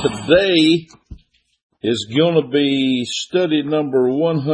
Today is going to be study number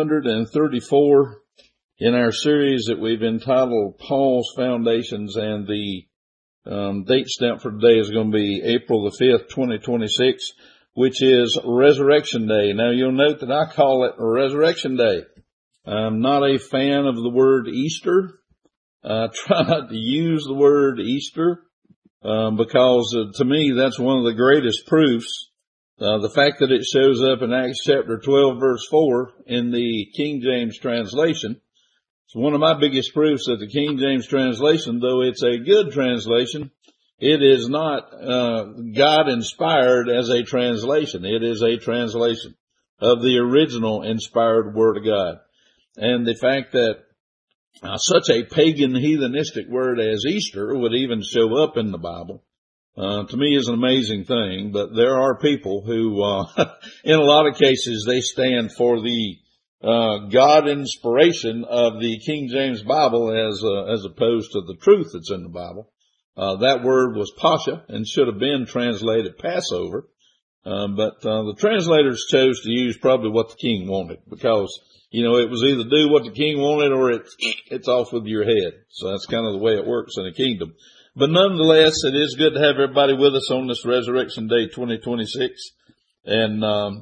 134 in our series that we've entitled Paul's Foundations, and the date stamp for today is going to be April the 5th, 2026, which is Resurrection Day. Now you'll note that I call it Resurrection Day. I'm not a fan of the word Easter. I try not to use the word Easter because to me that's one of the greatest proofs. The fact that it shows up in Acts chapter 12 verse 4 in the King James translation. It's one of my biggest proofs that the King James translation, though it's a good translation, it is not God inspired as a translation. It is a translation of the original inspired Word of God. And the fact that such a pagan heathenistic word as Easter would even show up in the Bible, to me is an amazing thing. But there are people who, in a lot of cases, they stand for the God inspiration of the King James Bible as opposed to the truth that's in the Bible. That word was Pascha and should have been translated Passover. But the translators chose to use probably what the king wanted, because it was either do what the king wanted or it's off with your head. So that's kind of the way it works in a kingdom. But nonetheless, it is good to have everybody with us on this Resurrection Day 2026. And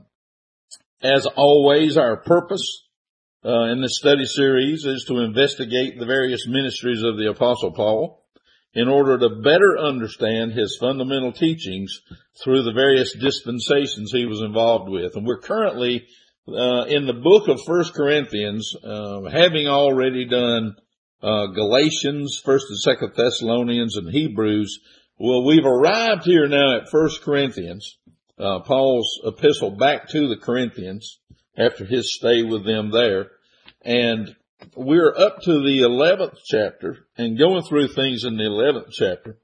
as always, our purpose in this study series is to investigate the various ministries of the Apostle Paul in order to better understand his fundamental teachings through the various dispensations he was involved with. And we're currently in the book of 1 Corinthians, having already done Galatians, 1st and 2nd Thessalonians, and Hebrews. Well, we've arrived here now at 1 Corinthians, Paul's epistle back to the Corinthians after his stay with them there. And we're up to the 11th chapter and going through things in the 11th chapter.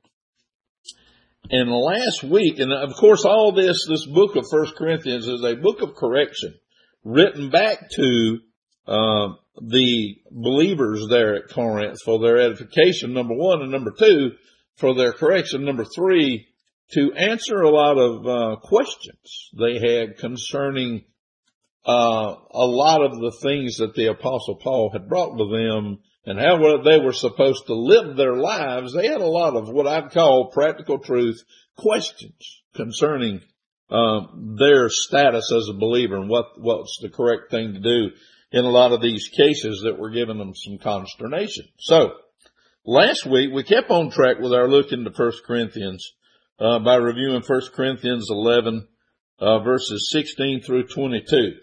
And last week, and of course all this book of 1 Corinthians is a book of correction written back to the believers there at Corinth for their edification, number one, and number two, for their correction, number three, to answer a lot of questions they had concerning a lot of the things that the Apostle Paul had brought with them and how they were supposed to live their lives. They had a lot of what I'd call practical truth questions concerning their status as a believer and what's the correct thing to do in a lot of these cases that were giving them some consternation. So last week we kept on track with our look into 1 Corinthians by reviewing 1 Corinthians 11 verses 16 through 22.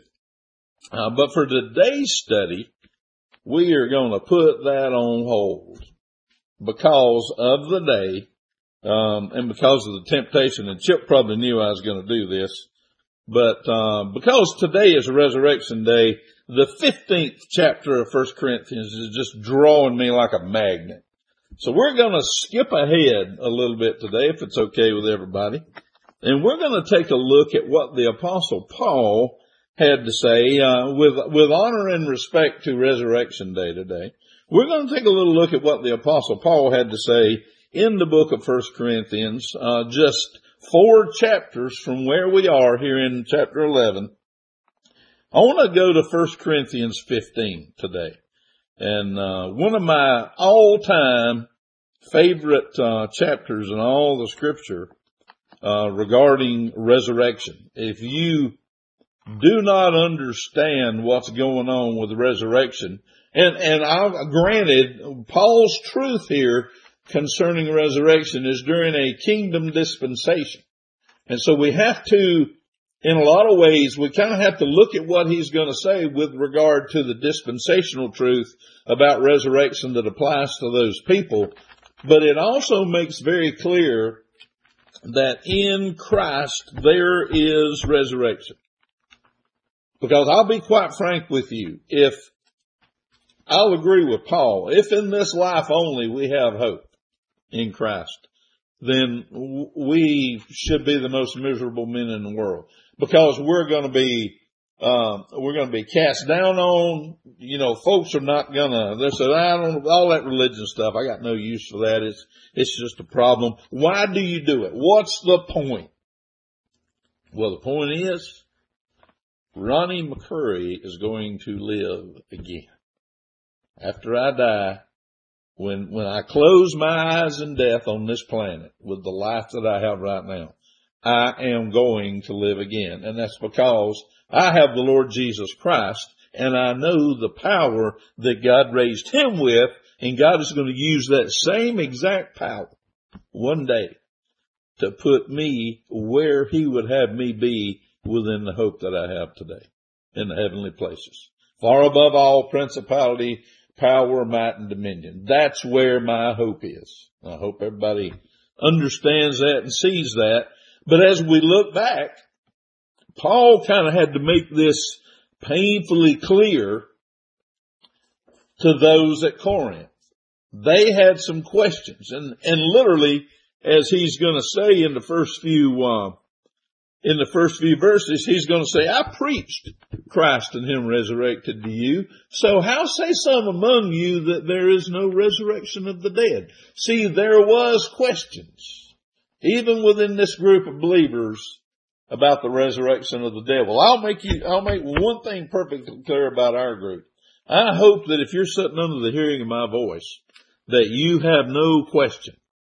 But for today's study, we are going to put that on hold because of the day, and because of the temptation. And Chip probably knew I was going to do this, but because today is Resurrection Day, the 15th chapter of 1 Corinthians is just drawing me like a magnet. So we're going to skip ahead a little bit today, if it's okay with everybody. And we're going to take a look at what the Apostle Paul had to say, with honor and respect to Resurrection Day today. We're going to take a little look at what the Apostle Paul had to say in the book of 1 Corinthians, just 4 chapters from where we are here in chapter 11. I want to go to 1 Corinthians 15 today. And one of my all-time favorite chapters in all the scripture regarding resurrection. If you do not understand what's going on with the resurrection, and granted, Paul's truth here concerning resurrection is during a kingdom dispensation. And so we have to, in a lot of ways, we kind of have to look at what he's going to say with regard to the dispensational truth about resurrection that applies to those people. But it also makes very clear that in Christ there is resurrection. Because I'll be quite frank with you, if I'll agree with Paul, if in this life only we have hope in Christ, then we should be the most miserable men in the world. Because we're going to be cast down on, folks are not they say, I don't know, all that religion stuff, I got no use for that, it's just a problem. Why do you do it? What's the point? Well, the point is, Ronnie McCurry is going to live again. After I die, when I close my eyes in death on this planet with the life that I have right now, I am going to live again. And that's because I have the Lord Jesus Christ, and I know the power that God raised him with, and God is going to use that same exact power one day to put me where he would have me be within the hope that I have today in the heavenly places. Far above all principality, power, might, and dominion. That's where my hope is. I hope everybody understands that and sees that. But as we look back, Paul kind of had to make this painfully clear to those at Corinth. They had some questions, and literally, as he's going to say in the first few verses, he's going to say, I preached Christ and him resurrected to you. So how say some among you that there is no resurrection of the dead? See, there was questions, even within this group of believers, about the resurrection of the devil. I'll make one thing perfectly clear about our group. I hope that if you're sitting under the hearing of my voice, that you have no question,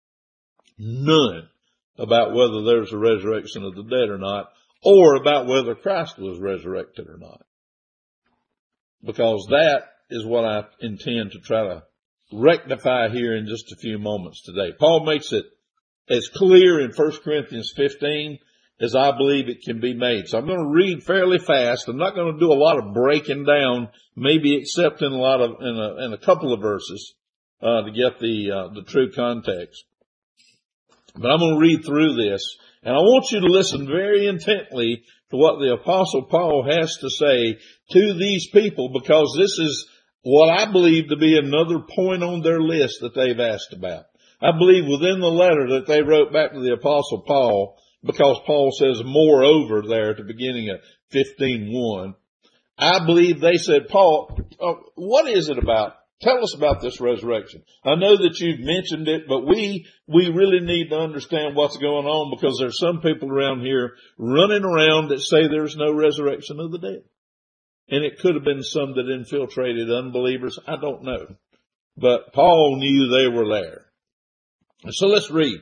none, about whether there's a resurrection of the dead or not, or about whether Christ was resurrected or not. Because that is what I intend to try to rectify here in just a few moments today. Paul makes it as clear in 1 Corinthians 15 as I believe it can be made. So I'm going to read fairly fast. I'm not going to do a lot of breaking down, maybe except in a couple of verses, to get the true context. But I'm going to read through this, and I want you to listen very intently to what the Apostle Paul has to say to these people, because this is what I believe to be another point on their list that they've asked about. I believe within the letter that they wrote back to the Apostle Paul, because Paul says moreover there at the beginning of 15:1, I believe they said, Paul, what is it about? Tell us about this resurrection. I know that you've mentioned it, but we really need to understand what's going on, because there's some people around here running around that say there's no resurrection of the dead. And it could have been some that infiltrated unbelievers. I don't know. But Paul knew they were there. So let's read.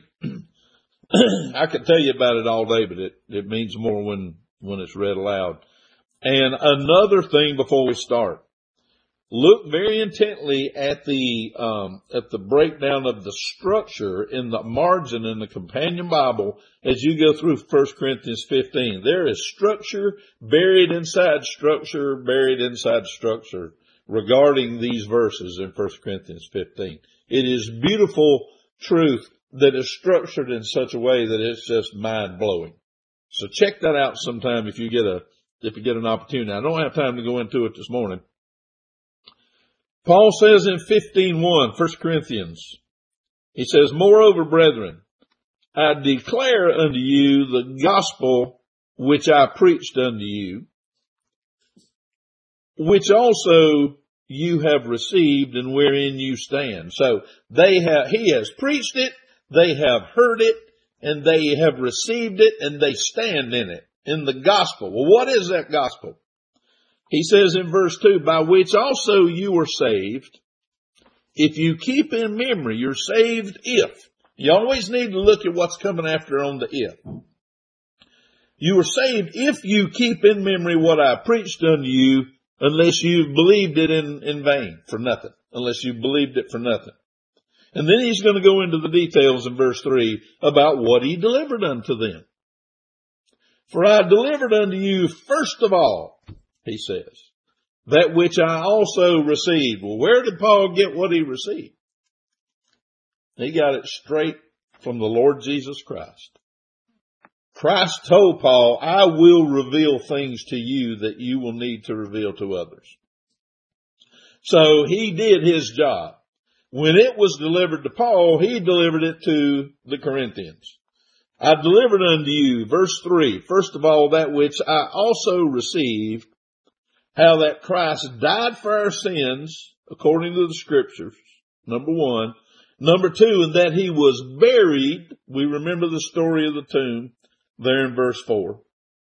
I could tell you about it all day, but it means more when it's read aloud. And another thing before we start. Look very intently at the breakdown of the structure in the margin in the companion Bible as you go through 1 Corinthians 15. There is structure buried inside structure regarding these verses in 1 Corinthians 15. It is beautiful truth that is structured in such a way that it's just mind blowing. So check that out sometime if you get an opportunity. I don't have time to go into it this morning. Paul says in 15:1, 1 Corinthians, he says, moreover, brethren, I declare unto you the gospel which I preached unto you, which also you have received and wherein you stand. So he has preached it, they have heard it, and they have received it, and they stand in it, in the gospel. Well, what is that gospel? He says in verse 2, by which also you are saved, if you keep in memory, you're saved if. You always need to look at what's coming after on the if. You are saved if you keep in memory what I preached unto you, unless you've believed it in vain, for nothing. Unless you believed it for nothing. And then he's going to go into the details in verse 3 about what he delivered unto them. For I delivered unto you first of all, he says, that which I also received. Well, where did Paul get what he received? He got it straight from the Lord Jesus Christ. Christ told Paul, I will reveal things to you that you will need to reveal to others. So he did his job. When it was delivered to Paul, he delivered it to the Corinthians. I delivered unto you, verse 3, first of all, that which I also received, how that Christ died for our sins, according to the scriptures, number 1. Number 2, and that he was buried. We remember the story of the tomb there in verse 4.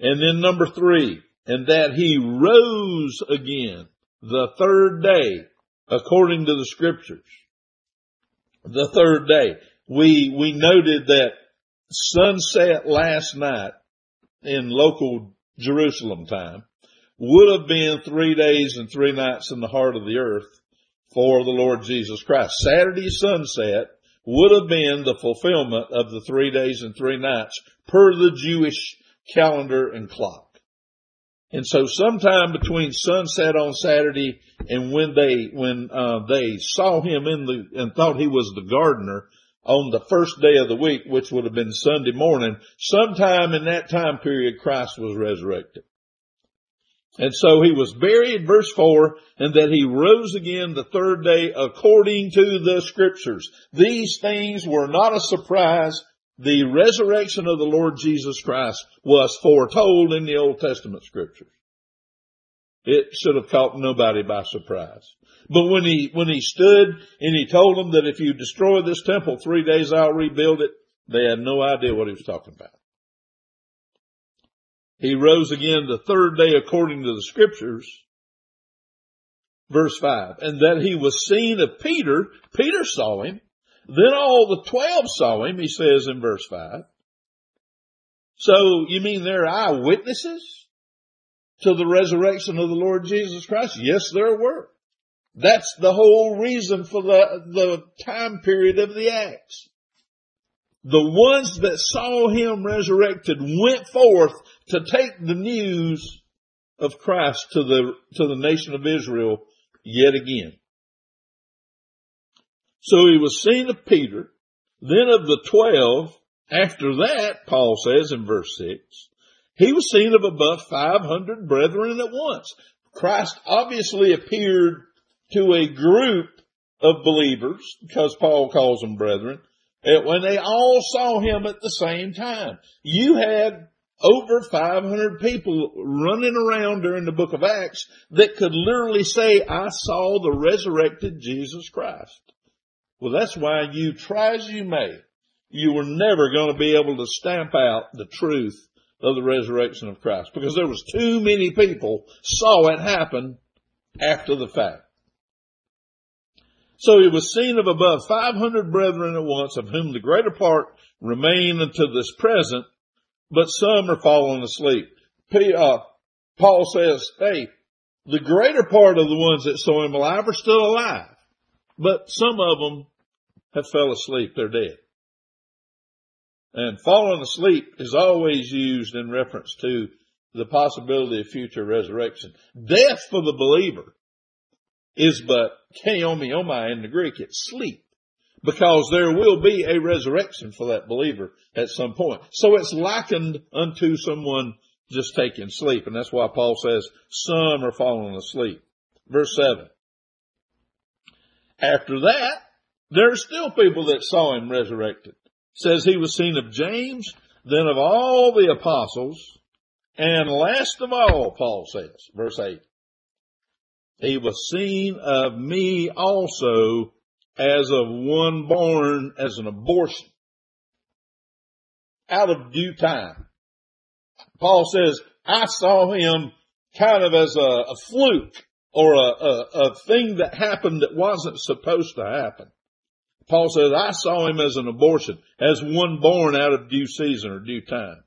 And then number 3, and that he rose again the third day, according to the scriptures. The third day. We noted that sunset last night in local Jerusalem time would have been 3 days and 3 nights in the heart of the earth for the Lord Jesus Christ. Saturday sunset would have been the fulfillment of the 3 days and 3 nights per the Jewish calendar and clock. And so sometime between sunset on Saturday and when they saw him and thought he was the gardener on the first day of the week, which would have been Sunday morning, sometime in that time period, Christ was resurrected. And so he was buried, verse 4, and that he rose again the third day according to the scriptures. These things were not a surprise. The resurrection of the Lord Jesus Christ was foretold in the Old Testament scriptures. It should have caught nobody by surprise. But when he stood and he told them that if you destroy this temple, 3 days I'll rebuild it, they had no idea what he was talking about. He rose again the third day according to the scriptures. Verse 5, and that he was seen of Peter. Peter saw him. Then all the 12 saw him, he says in verse 5. So you mean they're eyewitnesses to the resurrection of the Lord Jesus Christ? Yes, there were. That's the whole reason for the time period of the Acts. The ones that saw him resurrected went forth to take the news of Christ to the nation of Israel yet again. So he was seen of Peter, then of the 12. After that, Paul says in verse 6, he was seen of above 500 brethren at once. Christ obviously appeared to a group of believers, because Paul calls them brethren, when they all saw him at the same time. You had over 500 people running around during the book of Acts that could literally say, I saw the resurrected Jesus Christ. Well, that's why you try as you may, you were never going to be able to stamp out the truth of the resurrection of Christ, because there was too many people saw it happen after the fact. So he was seen of above 500 brethren at once, of whom the greater part remain unto this present, but some are fallen asleep. Paul says, hey, the greater part of the ones that saw him alive are still alive, but some of them have fell asleep. They're dead. And fallen asleep is always used in reference to the possibility of future resurrection. Death for the believer is but keomiomai in the Greek. It's sleep, because there will be a resurrection for that believer at some point. So it's likened unto someone just taking sleep. And that's why Paul says some are falling asleep. Verse 7. After that, there are still people that saw him resurrected. It says he was seen of James, then of all the apostles, and last of all, Paul says, verse 8, he was seen of me also, as of one born as an abortion, out of due time. Paul says, I saw him kind of as a fluke, or a thing that happened that wasn't supposed to happen. Paul says, I saw him as an abortion, as one born out of due season or due time.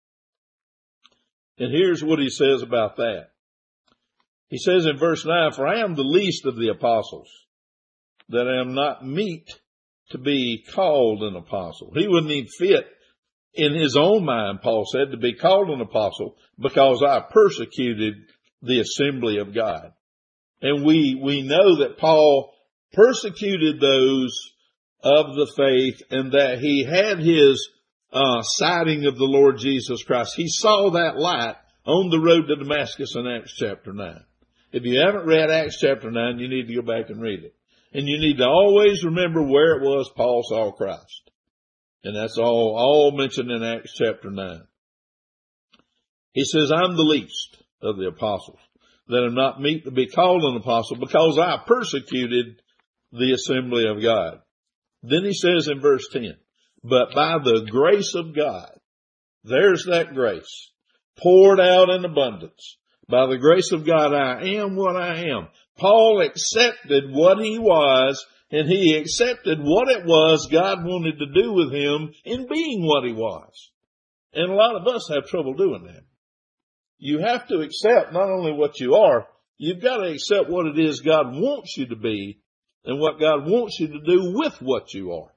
And here's what he says about that. He says in verse 9, for I am the least of the apostles, that I am not meet to be called an apostle. He wouldn't even fit in his own mind, Paul said, to be called an apostle, because I persecuted the assembly of God. And we know that Paul persecuted those of the faith, and that he had his sighting of the Lord Jesus Christ. He saw that light on the road to Damascus in Acts chapter 9. If you haven't read Acts chapter 9, you need to go back and read it. And you need to always remember where it was Paul saw Christ. And that's all mentioned in Acts chapter 9. He says, I'm the least of the apostles, that am not meet to be called an apostle, because I persecuted the assembly of God. Then he says in verse 10, but by the grace of God, there's that grace. poured out in abundance. By the grace of God, I am what I am. Paul accepted what he was, and he accepted what it was God wanted to do with him in being what he was. And a lot of us have trouble doing that. You have to accept not only what you are, you've got to accept what it is God wants you to be and what God wants you to do with what you are.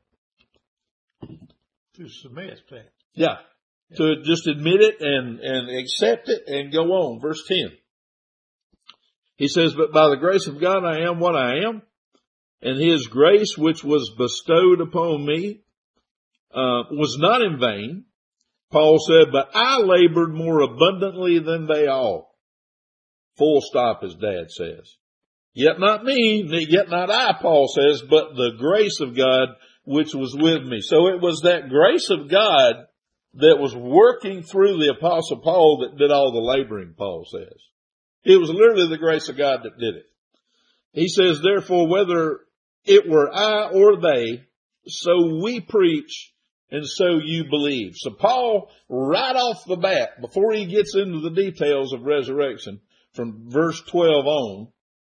To submit to that. Yeah. To just admit it and accept it and go on. Verse 10. He says, but by the grace of God I am what I am, and his grace which was bestowed upon me was not in vain. Paul said, but I labored more abundantly than they all. Full stop, as Dad says. Yet not me, yet not I, Paul says, but the grace of God which was with me. So it was that grace of God that was working through the Apostle Paul that did all the laboring, Paul says. It was literally the grace of God that did it. He says, therefore, whether it were I or they, so we preach and so you believe. So Paul, right off the bat, before he gets into the details of resurrection, from verse 12 on,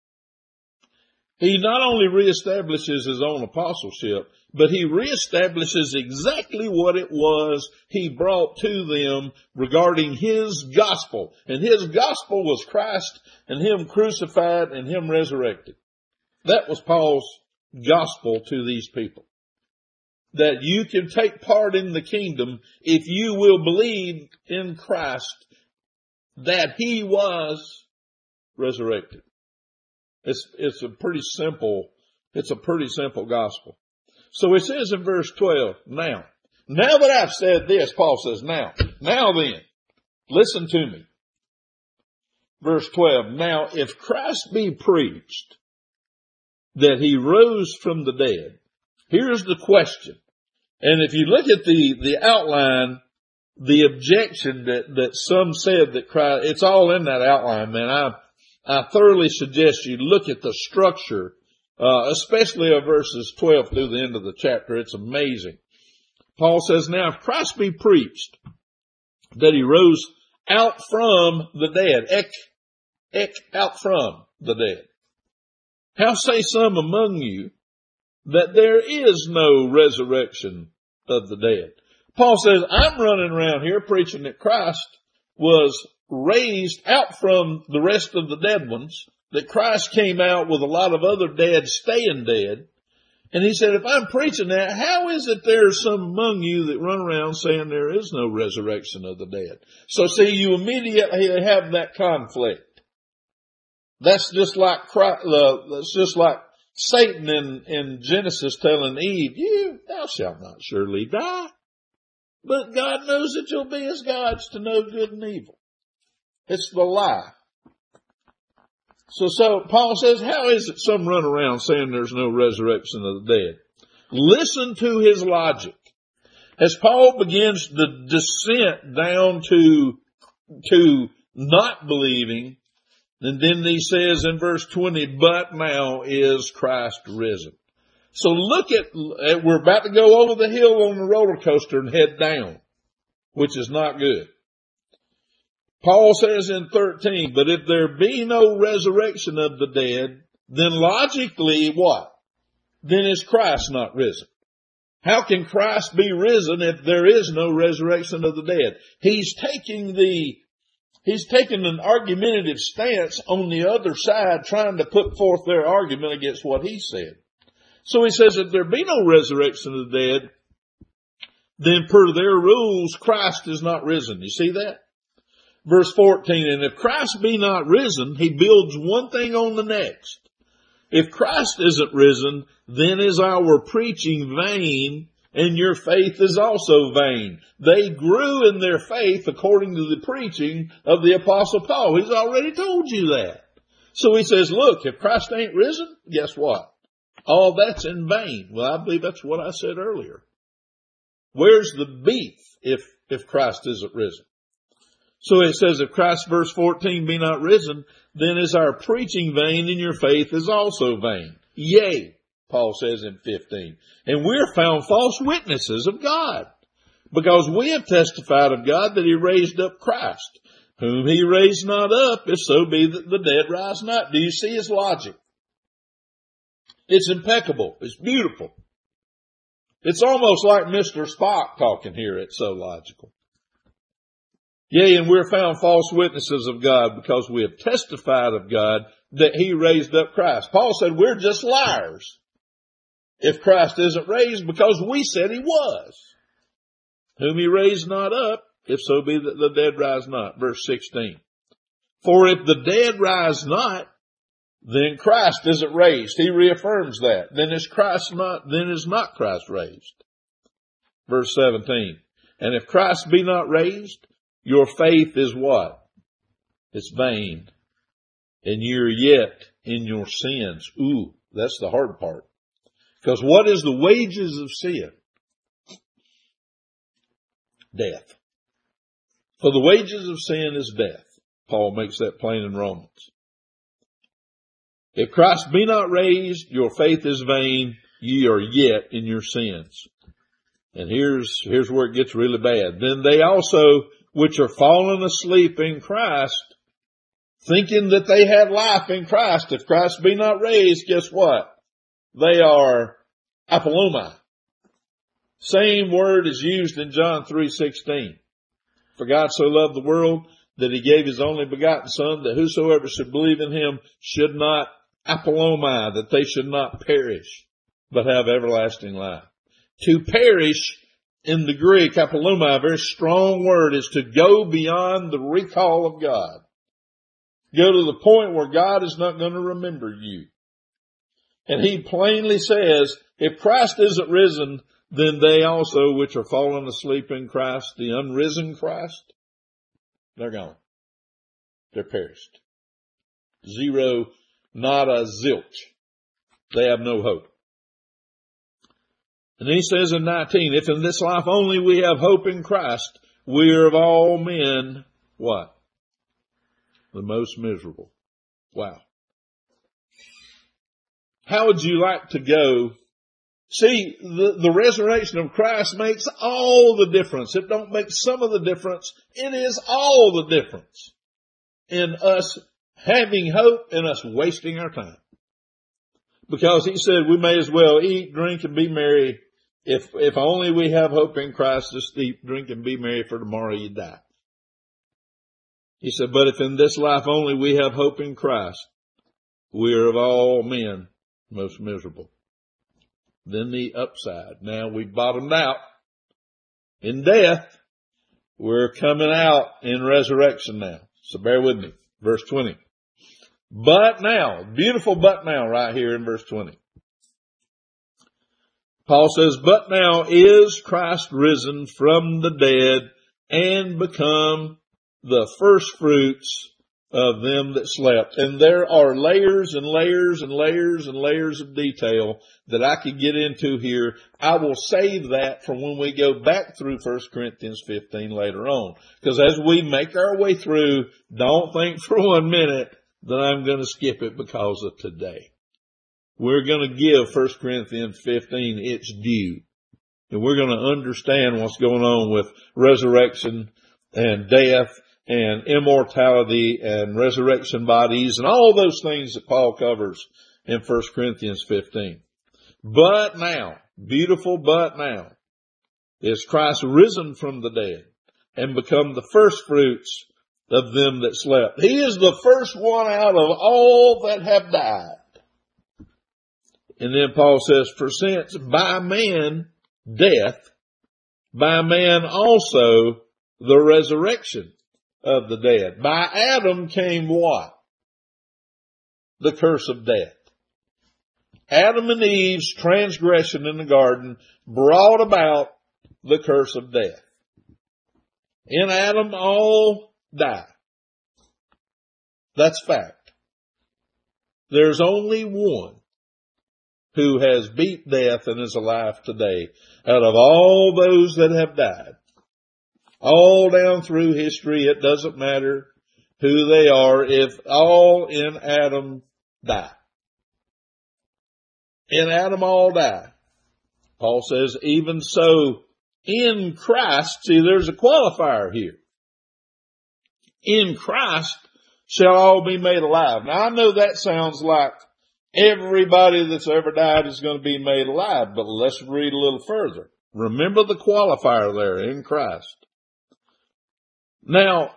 he not only reestablishes his own apostleship, but he reestablishes exactly what it was he brought to them regarding his gospel. And his gospel was Christ and him crucified and him resurrected. That was Paul's gospel to these people. That you can take part in the kingdom if you will believe in Christ that he was resurrected. It's a pretty simple gospel. So it says in verse 12, now that I've said this, Paul says, now then, listen to me. Verse 12, now if Christ be preached that he rose from the dead, here's the question. And if you look at the outline, the objection that some said that Christ, it's all in that outline, man. I thoroughly suggest you look at the structure, especially of verses 12 through the end of the chapter. It's amazing. Paul says, now if Christ be preached that he rose out from the dead, out from the dead, how say some among you that there is no resurrection of the dead? Paul says, I'm running around here preaching that Christ was raised out from the rest of the dead ones, that Christ came out with a lot of other dead staying dead. And he said, if I'm preaching that, how is it there's some among you that run around saying there is no resurrection of the dead? So see, you immediately have that conflict. That's just like Satan in Genesis telling Eve, thou shalt not surely die. But God knows that you'll be as gods to know good and evil. It's the lie. So Paul says, how is it some run around saying there's no resurrection of the dead? Listen to his logic. As Paul begins the descent down to not believing, and then he says in verse 20, but now is Christ risen. So look at, we're about to go over the hill on the roller coaster and head down, which is not good. Paul says in 13, but if there be no resurrection of the dead, then logically what? Then is Christ not risen? How can Christ be risen if there is no resurrection of the dead? He's taking an argumentative stance on the other side, trying to put forth their argument against what he said. So he says, if there be no resurrection of the dead, then per their rules, Christ is not risen. You see that? Verse 14, and if Christ be not risen, he builds one thing on the next. If Christ isn't risen, then is our preaching vain, and your faith is also vain. They grew in their faith according to the preaching of the Apostle Paul. He's already told you that. So he says, look, if Christ ain't risen, guess what? All that's in vain. Well, I believe that's what I said earlier. Where's the beef if Christ isn't risen? So it says, if Christ, verse 14, be not risen, then is our preaching vain, and your faith is also vain. Yea, Paul says in 15, and we're found false witnesses of God, because we have testified of God that he raised up Christ, Whom he raised not up, if so be that the dead rise not. Do you see his logic? It's impeccable. It's beautiful. It's almost like Mr. Spock talking here. It's so logical. Yea, and we're found false witnesses of God because we have testified of God that he raised up Christ. Paul said we're just liars if Christ isn't raised because we said he was. Whom he raised not up, if so be that the dead rise not. Verse 16. For if the dead rise not, then Christ isn't raised. He reaffirms that. Then is not Christ raised. Verse 17. And if Christ be not raised, your faith is what? It's vain. And you're yet in your sins. Ooh, that's the hard part. Because what is the wages of sin? Death. For the wages of sin is death. Paul makes that plain in Romans. If Christ be not raised, your faith is vain. Ye are yet in your sins. And here's where it gets really bad. Then they also, which are fallen asleep in Christ, thinking that they had life in Christ. If Christ be not raised, guess what? They are apolomai. Same word is used in John 3:16. For God so loved the world that he gave his only begotten Son, that whosoever should believe in him should not apolomai, that they should not perish, but have everlasting life. To perish in the Greek, apolomai, a very strong word, is to go beyond the recall of God. Go to the point where God is not going to remember you. And he plainly says, if Christ isn't risen, then they also which are fallen asleep in Christ, the unrisen Christ, they're gone. They're perished. Zero, nada, zilch. They have no hope. And then he says in 19, if in this life only we have hope in Christ, we are of all men, what? The most miserable. Wow. How would you like to go? See, the resurrection of Christ makes all the difference. It don't make some of the difference. It is all the difference in us having hope and us wasting our time. Because he said we may as well eat, drink, and be merry. If only we have hope in Christ, just eat, drink, and be merry, for tomorrow you die. He said, but if in this life only we have hope in Christ, we are of all men most miserable. Then the upside. Now we've bottomed out in death. We're coming out in resurrection now. So bear with me. Verse 20. But now, beautiful but now right here in verse 20. Paul says, but now is Christ risen from the dead and become the first fruits of them that slept. And there are layers and layers and layers and layers of detail that I could get into here. I will save that for when we go back through 1 Corinthians 15 later on. Because as we make our way through, don't think for 1 minute that I'm going to skip it because of today. We're going to give 1 Corinthians 15 its due. And we're going to understand what's going on with resurrection and death and immortality and resurrection bodies and all those things that Paul covers in 1 Corinthians 15. But now, beautiful but now, is Christ risen from the dead and become the first fruits of them that slept. He is the first one out of all that have died. And then Paul says, for since by man death, by man also the resurrection of the dead. By Adam came what? The curse of death. Adam and Eve's transgression in the garden brought about the curse of death. In Adam all die. That's fact. There's only one who has beat death and is alive today out of all those that have died. All down through history, it doesn't matter who they are, if all in Adam die. In Adam all die. Paul says, even so in Christ, see there's a qualifier here. in Christ shall all be made alive. Now I know that sounds like everybody that's ever died is going to be made alive, but let's read a little further. Remember the qualifier there, in Christ. Now,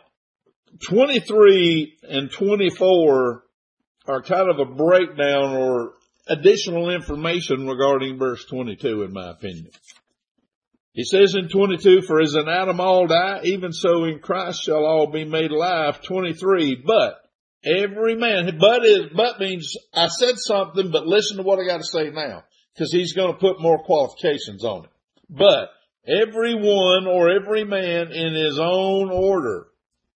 23 and 24 are kind of a breakdown or additional information regarding verse 22, in my opinion. He says in 22, for as in Adam all die, even so in Christ shall all be made alive. 23, but every man, but means I said something, but listen to what I got to say now, because he's going to put more qualifications on it. But every one or every man in his own order.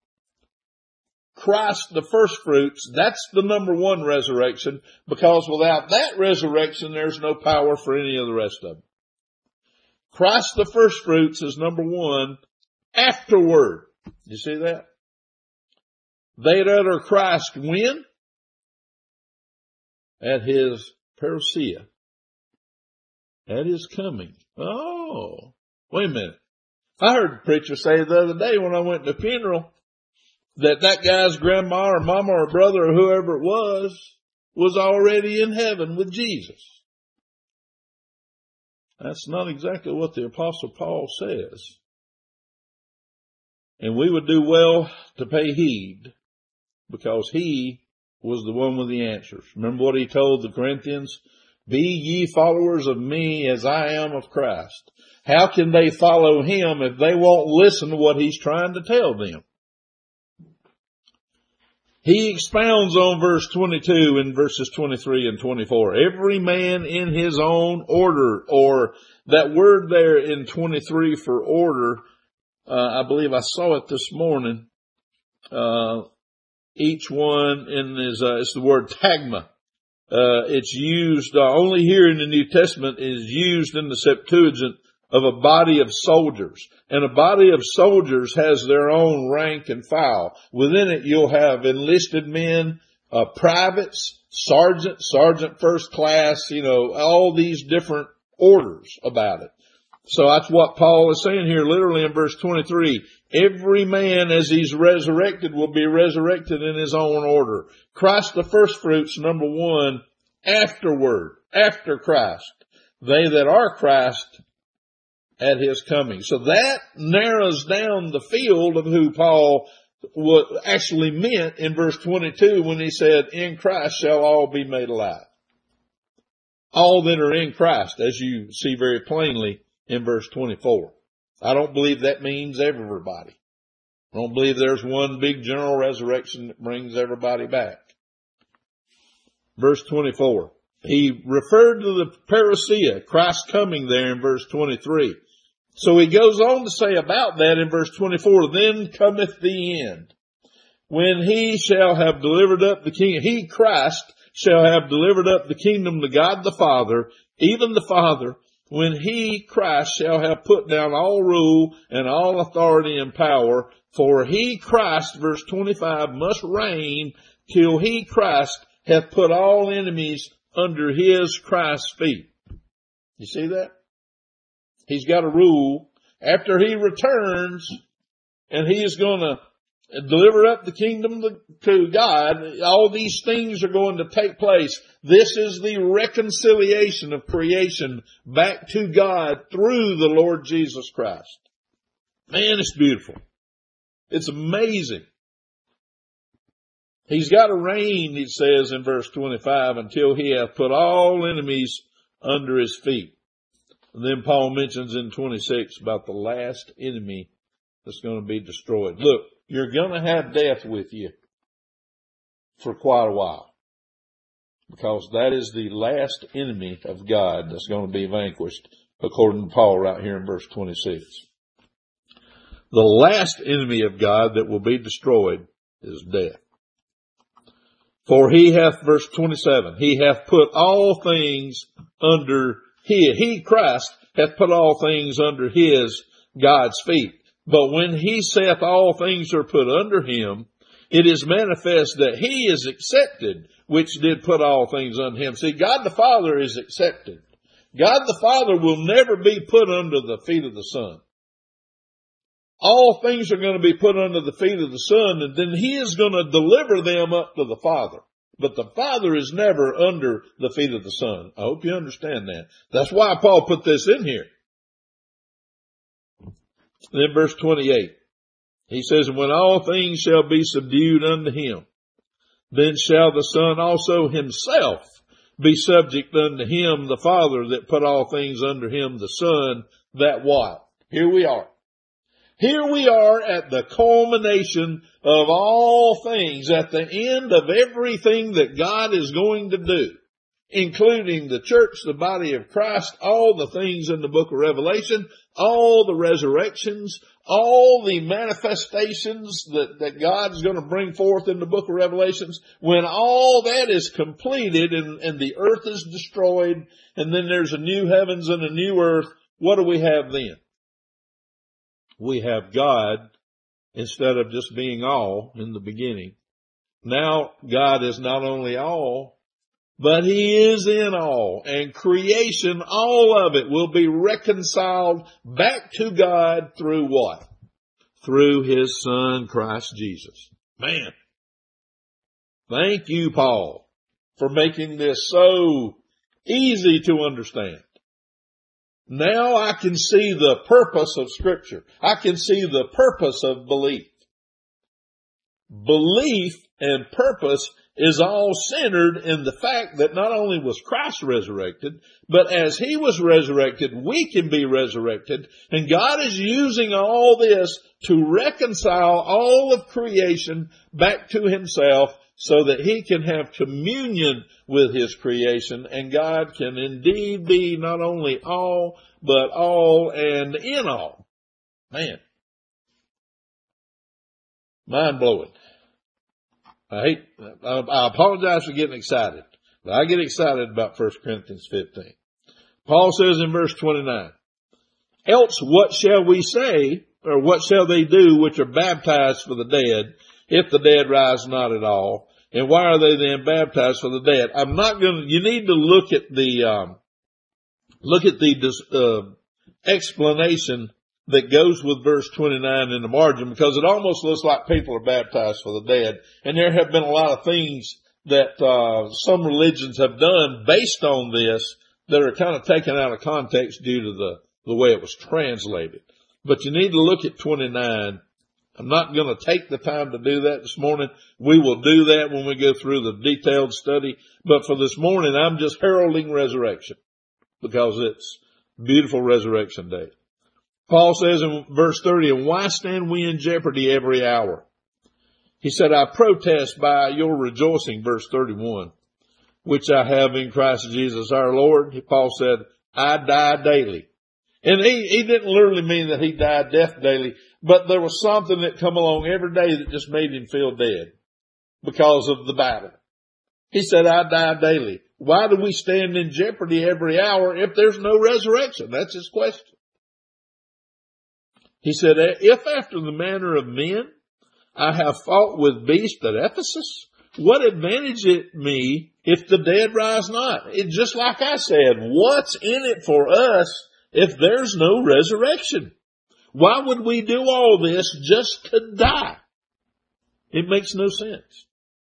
Christ the first fruits, that's the number one resurrection, because without that resurrection, there's no power for any of the rest of them. Christ the first fruits is number one. Afterward, you see that? They that are Christ when? At his parousia. At his coming. Oh, wait a minute. I heard the preacher say the other day when I went to the funeral that guy's grandma or mama or brother or whoever it was already in heaven with Jesus. That's not exactly what the Apostle Paul says. And we would do well to pay heed, because he was the one with the answers. Remember what he told the Corinthians? Be ye followers of me as I am of Christ. How can they follow him if they won't listen to what he's trying to tell them? He expounds on verse 22 in verses 23 and 24. Every man in his own order, or that word there in 23 for order, I believe I saw it this morning. Each one it's the word tagma. It's used only here in the New Testament, is used in the Septuagint of a body of soldiers. And a body of soldiers has their own rank and file. Within it you'll have enlisted men, privates, sergeant first class, all these different orders about it. So that's what Paul is saying here literally in verse 23. Every man as he's resurrected will be resurrected in his own order. Christ the first fruits, number one, afterward, after Christ. They that are Christ at his coming. So that narrows down the field of who Paul actually meant in verse 22 when he said, in Christ shall all be made alive. All that are in Christ, as you see very plainly in verse 24. I don't believe that means everybody. I don't believe there's one big general resurrection that brings everybody back. Verse 24. He referred to the parousia, Christ coming there in verse 23. So he goes on to say about that in verse 24, then cometh the end, when he shall have delivered up the kingdom. He, Christ, shall have delivered up the kingdom to God the Father, even the Father, when he, Christ, shall have put down all rule and all authority and power. For he, Christ, verse 25, must reign till he, Christ, hath put all enemies under his, Christ's feet. You see that? He's got to rule. After he returns, and he is going to deliver up the kingdom to God, all these things are going to take place. This is the reconciliation of creation back to God through the Lord Jesus Christ. Man, it's beautiful. It's amazing. He's got to reign, he says in verse 25, until he hath put all enemies under his feet. And then Paul mentions in 26 about the last enemy that's going to be destroyed. Look, you're going to have death with you for quite a while, because that is the last enemy of God that's going to be vanquished, according to Paul right here in verse 26. The last enemy of God that will be destroyed is death. For he hath, verse 27, he hath put all things under he, Christ, hath put all things under his, God's feet. But when he saith all things are put under him, it is manifest that he is accepted, which did put all things under him. See, God the Father is accepted. God the Father will never be put under the feet of the Son. All things are going to be put under the feet of the Son, and then He is going to deliver them up to the Father. But the Father is never under the feet of the Son. I hope you understand that. That's why Paul put this in here. Then verse 28. He says, and when all things shall be subdued unto Him, then shall the Son also Himself be subject unto Him, the Father, that put all things under Him, the Son, that what? Here we are. Here we are at the culmination of all things, at the end of everything that God is going to do, including the church, the body of Christ, all the things in the book of Revelation, all the resurrections, all the manifestations that God's going to bring forth in the book of Revelations. When all that is completed and the earth is destroyed, and then there's a new heavens and a new earth, what do we have then? We have God instead of just being all in the beginning. Now God is not only all, but He is in all, and creation, all of it, will be reconciled back to God through what? Through His Son, Christ Jesus. Man, thank you, Paul, for making this so easy to understand. Now I can see the purpose of Scripture. I can see the purpose of belief. Belief and purpose is all centered in the fact that not only was Christ resurrected, but as He was resurrected, we can be resurrected. And God is using all this to reconcile all of creation back to Himself so that He can have communion with His creation, and God can indeed be not only all, but all and in all. Man. Mind-blowing. I apologize for getting excited, but I get excited about 1 Corinthians 15. Paul says in verse 29, else what shall we say, or what shall they do which are baptized for the dead, if the dead rise not at all? And why are they then baptized for the dead? You need to look at the explanation that goes with verse 29 in the margin, because it almost looks like people are baptized for the dead. And there have been a lot of things that some religions have done based on this that are kind of taken out of context due to the way it was translated. But you need to look at 29. I'm not going to take the time to do that this morning. We will do that when we go through the detailed study. But for this morning, I'm just heralding resurrection because it's beautiful resurrection day. Paul says in verse 30, and why stand we in jeopardy every hour? He said, I protest by your rejoicing, verse 31, which I have in Christ Jesus our Lord. Paul said, I die daily. And he didn't literally mean that he died death daily, but there was something that come along every day that just made him feel dead because of the battle. He said, I die daily. Why do we stand in jeopardy every hour if there's no resurrection? That's his question. He said, if after the manner of men I have fought with beasts at Ephesus, what advantage it me if the dead rise not? It's just like I said, what's in it for us if there's no resurrection? Why would we do all this just to die? It makes no sense.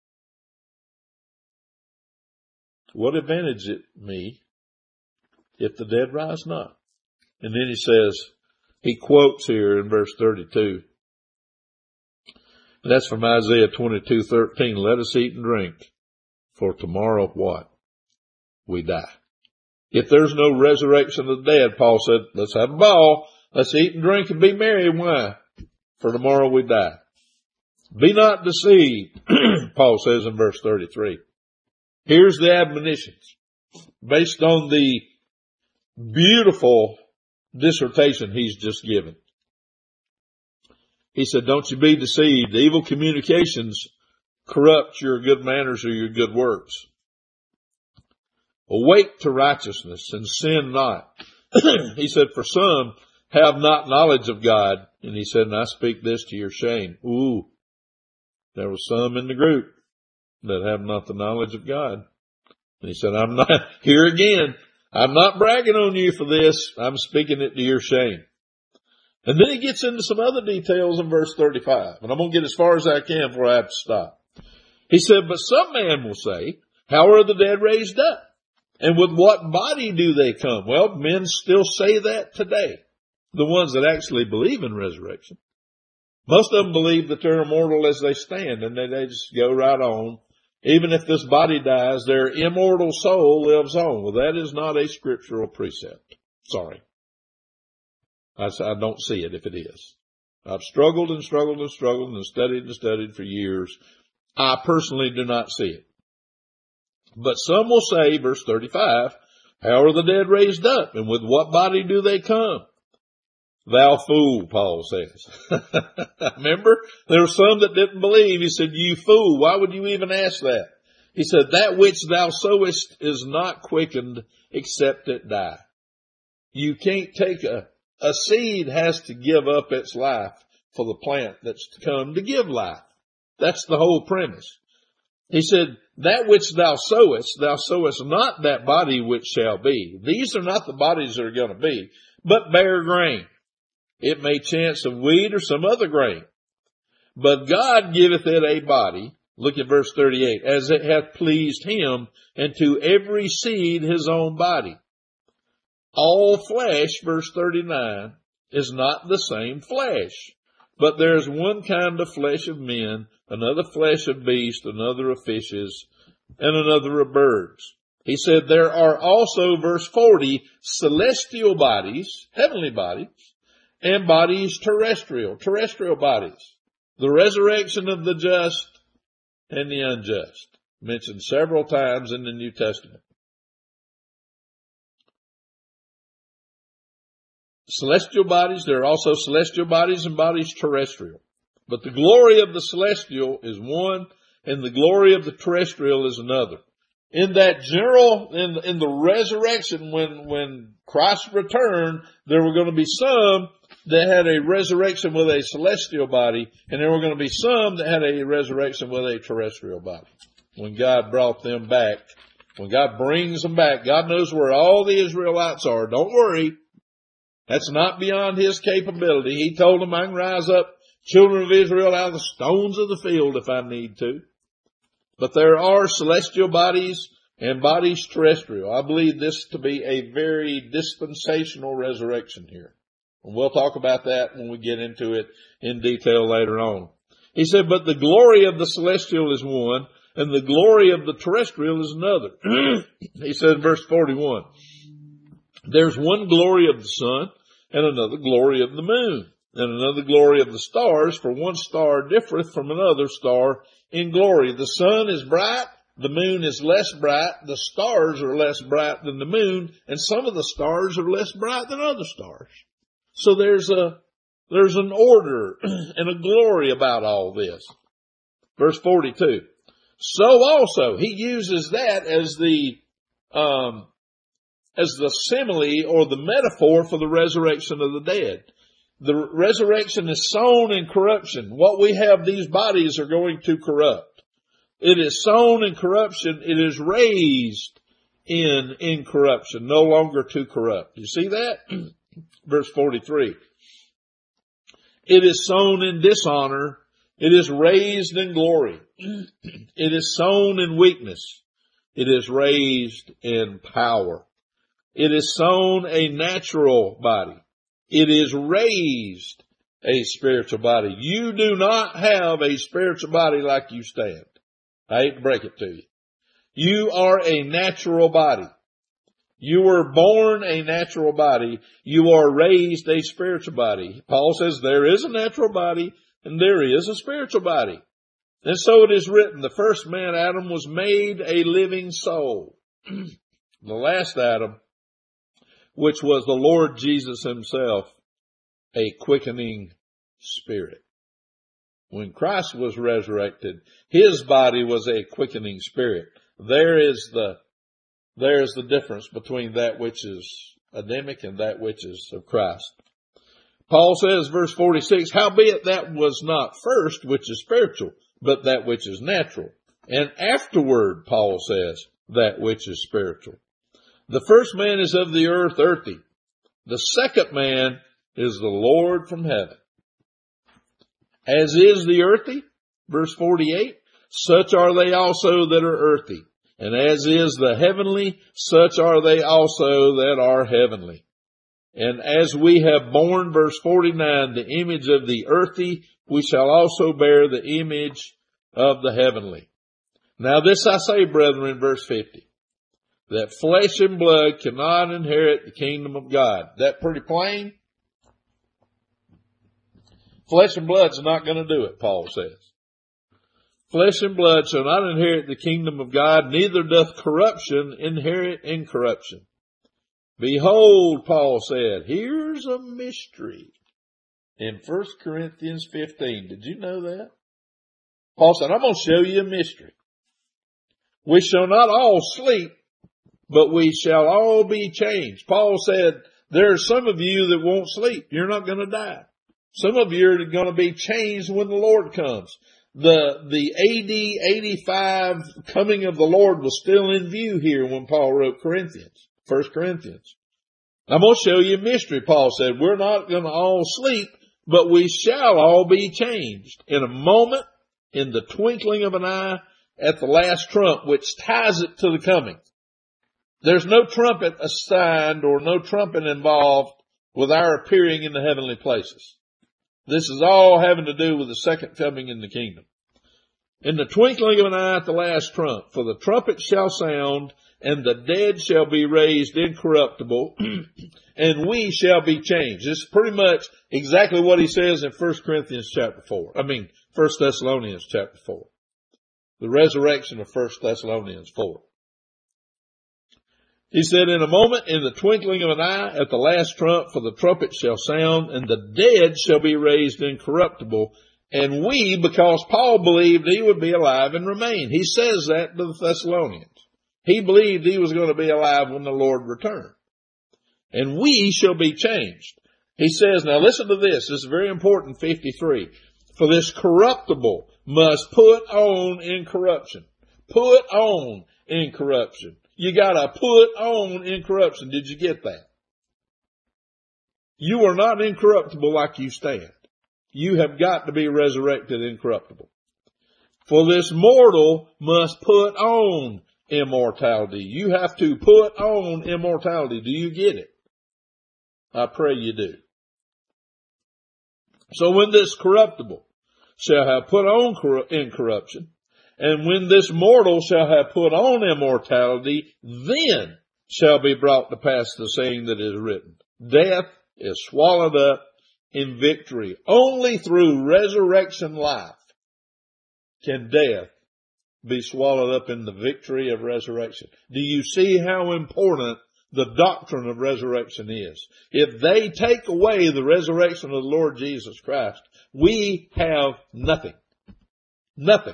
What advantage it me if the dead rise not? And then he says, he quotes here in verse 32. And that's from Isaiah 22:13. Let us eat and drink, for tomorrow what? We die. If there's no resurrection of the dead, Paul said, let's have a ball. Let's eat and drink and be merry. Why? For tomorrow we die. Be not deceived, Paul says in verse 33. Here's the admonitions based on the beautiful dissertation he's just given. He said, don't you be deceived. Evil communications corrupt your good manners or your good works. Awake to righteousness and sin not. He said, for some have not knowledge of God. And he said, and I speak this to your shame. Ooh, there was some in the group that have not the knowledge of God. And he said, I'm not, here again, I'm not bragging on you for this. I'm speaking it to your shame. And then he gets into some other details in verse 35. And I'm going to get as far as I can before I have to stop. He said, but some man will say, how are the dead raised up? And with what body do they come? Well, men still say that today. The ones that actually believe in resurrection. Most of them believe that they're immortal as they stand and they just go right on. Even if this body dies, their immortal soul lives on. Well, that is not a scriptural precept. Sorry. I don't see it if it is. I've struggled and struggled and struggled and studied for years. I personally do not see it. But some will say, verse 35, how are the dead raised up? And with what body do they come? Thou fool, Paul says. Remember, there were some that didn't believe. He said, you fool, why would you even ask that? He said, that which thou sowest is not quickened except it die. You can't take a seed has to give up its life for the plant that's to come to give life. That's the whole premise. He said, that which thou sowest not that body which shall be. These are not the bodies that are going to be, but bear grain. It may chance of wheat or some other grain. But God giveth it a body. Look at verse 38. As it hath pleased him, and to every seed his own body. All flesh, verse 39, is not the same flesh. But there is one kind of flesh of men, another flesh of beasts, another of fishes, and another of birds. He said there are also, verse 40, celestial bodies, heavenly bodies, and bodies terrestrial bodies. The resurrection of the just and the unjust, mentioned several times in the New Testament. Celestial bodies, there are also celestial bodies and bodies terrestrial. But the glory of the celestial is one, and the glory of the terrestrial is another. In that general, in the resurrection, when Christ returned, there were going to be some that had a resurrection with a celestial body, and there were going to be some that had a resurrection with a terrestrial body. When God brought them back, when God brings them back, God knows where all the Israelites are. Don't worry. That's not beyond his capability. He told them I can rise up children of Israel out of the stones of the field if I need to. But there are celestial bodies and bodies terrestrial. I believe this to be a very dispensational resurrection here. And we'll talk about that when we get into it in detail later on. He said, but the glory of the celestial is one, and the glory of the terrestrial is another. He said in verse 41, there's one glory of the sun, and another glory of the moon, and another glory of the stars, for one star differeth from another star in glory. The sun is bright, the moon is less bright, the stars are less bright than the moon, and some of the stars are less bright than other stars. So there's an order and a glory about all this. Verse 42. So also, he uses that as the simile or the metaphor for the resurrection of the dead. The resurrection is sown in corruption. What we have, these bodies are going to corrupt. It is sown in corruption. It is raised in incorruption, no longer to corrupt. You see that? Verse 43. It is sown in dishonor. It is raised in glory. It is sown in weakness. It is raised in power. It is sown a natural body. It is raised a spiritual body. You do not have a spiritual body like you stand. I hate to break it to you. You are a natural body. You were born a natural body. You are raised a spiritual body. Paul says there is a natural body and there is a spiritual body. And so it is written, the first man, Adam, was made a living soul. The last Adam, which was the Lord Jesus himself, a quickening spirit. When Christ was resurrected, his body was a quickening spirit. There's the difference between that which is Adamic and that which is of Christ. Paul says, verse 46, howbeit that was not first which is spiritual, but that which is natural. And afterward, Paul says, that which is spiritual. The first man is of the earth, earthy. The second man is the Lord from heaven. As is the earthy, verse 48, such are they also that are earthy. And as is the heavenly, such are they also that are heavenly. And as we have borne, verse 49, the image of the earthy, we shall also bear the image of the heavenly. Now this I say, brethren, verse 50, that flesh and blood cannot inherit the kingdom of God. That pretty plain? Flesh and blood's not going to do it, Paul says. Flesh and blood shall not inherit the kingdom of God, neither doth corruption inherit incorruption. Behold, Paul said, here's a mystery in 1 Corinthians 15. Did you know that? Paul said, I'm going to show you a mystery. We shall not all sleep, but we shall all be changed. Paul said, there are some of you that won't sleep. You're not going to die. Some of you are going to be changed when the Lord comes. The AD 85 coming of the Lord was still in view here when Paul wrote Corinthians, 1 Corinthians. I'm going to show you a mystery, Paul said. We're not going to all sleep, but we shall all be changed in a moment, in the twinkling of an eye, at the last trump, which ties it to the coming. There's no trumpet assigned or no trumpet involved with our appearing in the heavenly places. This is all having to do with the second coming in the kingdom. In the twinkling of an eye at the last trump, for the trumpet shall sound, and the dead shall be raised incorruptible, and we shall be changed. This is pretty much exactly what he says in 1 Thessalonians chapter 4. The resurrection of 1 Thessalonians 4. He said, in a moment, in the twinkling of an eye, at the last trump, for the trumpet shall sound, and the dead shall be raised incorruptible. And we, because Paul believed he would be alive and remain. He says that to the Thessalonians. He believed he was going to be alive when the Lord returned. And we shall be changed. He says, now listen to this. This is very important, 53. For this corruptible must put on incorruption. Put on incorruption. You gotta put on incorruption. Did you get that? You are not incorruptible like you stand. You have got to be resurrected incorruptible. For this mortal must put on immortality. You have to put on immortality. Do you get it? I pray you do. So when this corruptible shall have put on incorruption, and when this mortal shall have put on immortality, then shall be brought to pass the saying that is written, death is swallowed up in victory. Only through resurrection life can death be swallowed up in the victory of resurrection. Do you see how important the doctrine of resurrection is? If they take away the resurrection of the Lord Jesus Christ, we have nothing. Nothing.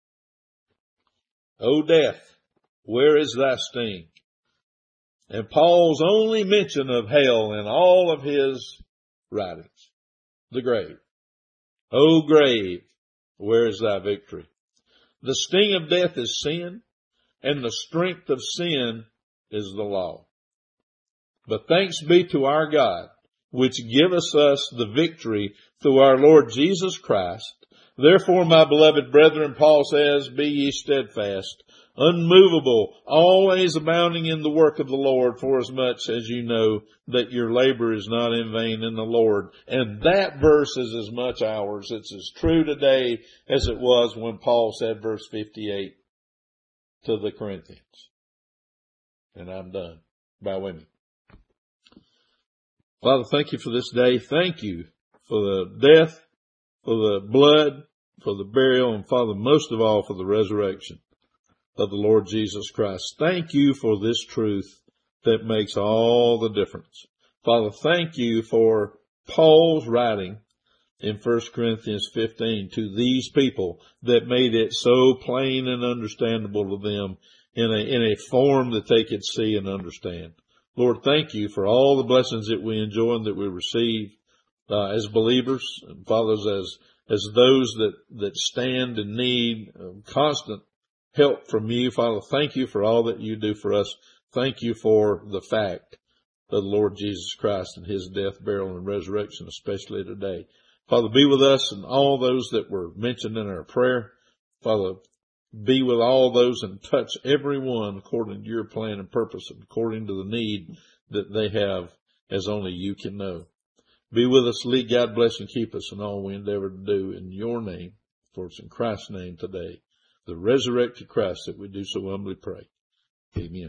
O death, where is thy sting? And Paul's only mention of hell in all of his writings. The grave. O grave, where is thy victory? The sting of death is sin, and the strength of sin is the law. But thanks be to our God, which giveth us the victory through our Lord Jesus Christ. Therefore, my beloved brethren, Paul says, be ye steadfast, unmovable, always abounding in the work of the Lord, forasmuch as you know that your labor is not in vain in the Lord. And that verse is as much ours. It's as true today as it was when Paul said, verse 58, to the Corinthians. And I'm done. Bow with me. Father, thank you for this day. Thank you for the death, for the blood, for the burial, and Father, most of all, for the resurrection of the Lord Jesus Christ. Thank you for this truth that makes all the difference. Father, thank you for Paul's writing in 1 Corinthians 15 to these people that made it so plain and understandable to them in a form that they could see and understand. Lord, thank you for all the blessings that we enjoy and that we receive as believers, and fathers, as those that stand in need of constant help from you. Father, thank you for all that you do for us. Thank you for the fact of the Lord Jesus Christ and his death, burial, and resurrection, especially today. Father, be with us and all those that were mentioned in our prayer. Father, be with all those and touch everyone according to your plan and purpose and according to the need that they have as only you can know. Be with us, lead, God bless, and keep us in all we endeavor to do in your name, for it's in Christ's name today, the resurrected Christ, that we do so humbly pray. Amen.